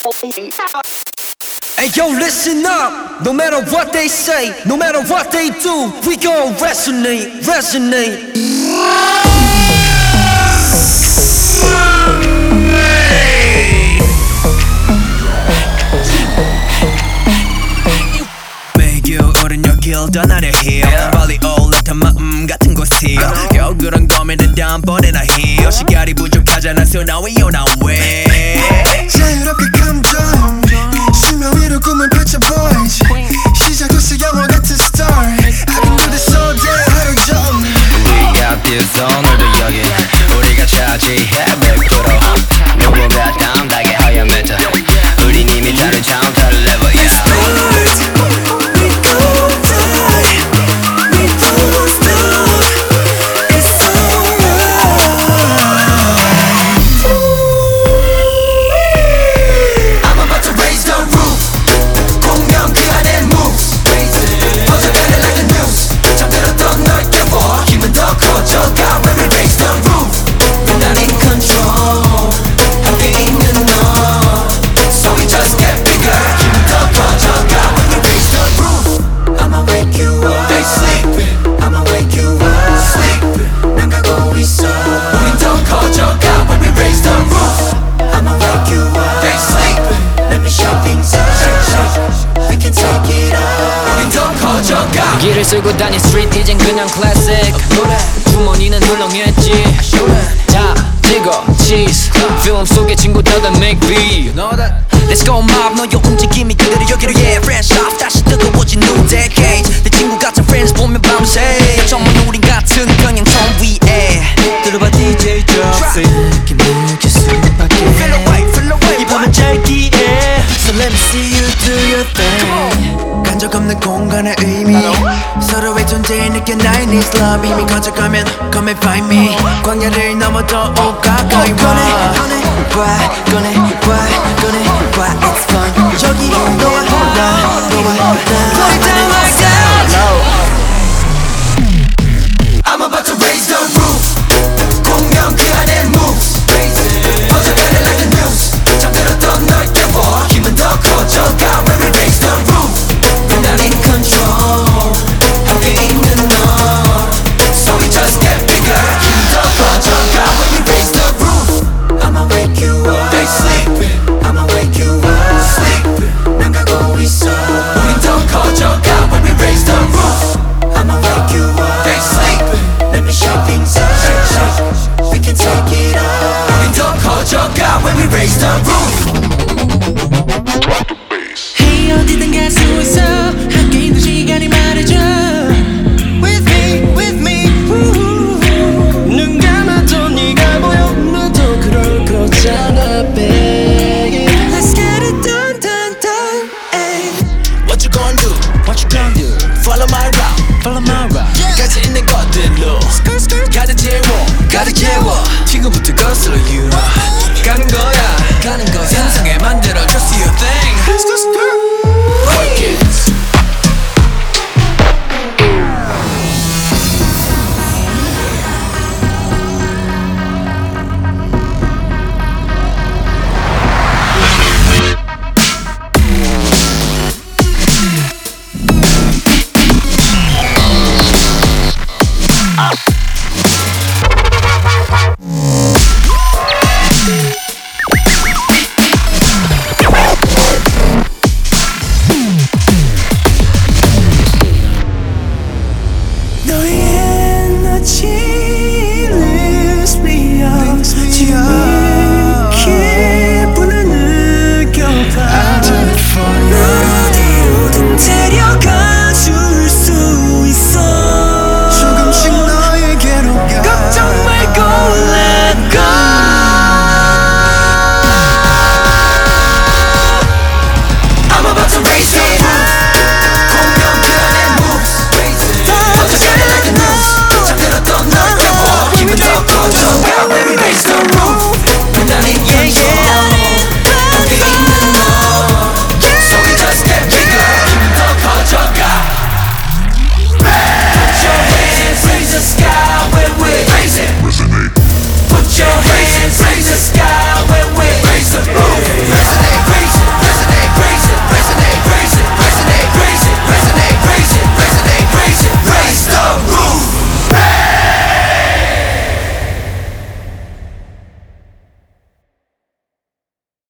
Hey yo, listen up. No matter what they say, no matter what they do, we gon' resonate, resonate. 매겨 오른 여길 떠나려 해. 빨리 올라탄 마음 같은 곳이 겨우 그런 고민은 다음번에나 해. 시간이 부족하잖아, so now we on our way. 자유롭게 감정 수면 위로 꿈을 펼쳐 boys 시작됐어 영화 같은 story I can do this all day 하루 종일 We got this 오늘도 여기 우리가 차지해 100% 누군가 담당해 하얀 메타 우린 이미 다른 차원 다른 level yeah. We go die We don't stop It's alright I'm about to raise the roof 공명 그 안에 moves 퍼져가네 like the news 잠들었던 널 깨워 힘은 더 커져가 when we raise the roof 난 in control 함께 있는 너 So we just get bigger 힘은 더 커져가 when we raise the roof I'ma wake you up They sleeping I'ma wake you up Sleeping 난 가고 있어 우린 더 커져가 when we raise the roof I'ma wake you up They sleeping Let me show things up We can take it up 우린 더 커져가 길을 쓸고 다닌 스트리트 이젠 그냥 클래식 주머니는 훌렁했지 다 찍어 치즈 필름 속의 친구들은 make beat Let's go mob 너의 움직임이 그대로 여기로 yeah fresh off 다시 뜨거워진 new decade 내 친구 같은 friends 보면 밤새 정말 우린 같은 평행선 위에 들어봐 DJ drop 느낌 느낄 수밖에 Feel away 이 밤은 짧기에 So let me see you do your thing 간적 없는 공간의 의미 서로의 존재에 느껴 나의 needs love 이미 커져가면 come and find me 광야를 넘어 더 가까이 와 꺼내 it's fun 여기 너와 나 Put it down like that I'm about to raise the roof 공명 그 안에 moves 퍼져가네 like the news 잠들었던 널 깨워 힘은 더 커져가 when we raise the roof 난 in control 함께 있는 너 So we just get bigger 힘은 더 커져가 when we raise the roof I'ma wake you up They sleeping I'ma wake you up Sleeping 난 가고 있어 우린 더 커져가 when we raise the roof I'ma wake you up They sleeping Let me show things up We can take it up 우린 더 커져가 when we raise the roof Hey 어디든 갈 수 있어 함께 있는 시간이 말해줘 With me 눈 감아도 네가 보여 너도 그럴 거잖아 baby Let's get it done ay. What you gonna do? What you gonna do? Follow my route 가지 있는 것들로 가득 채워 지금부터 거슬러 you 가는 거야 상상에 만들어 just your thing Let's go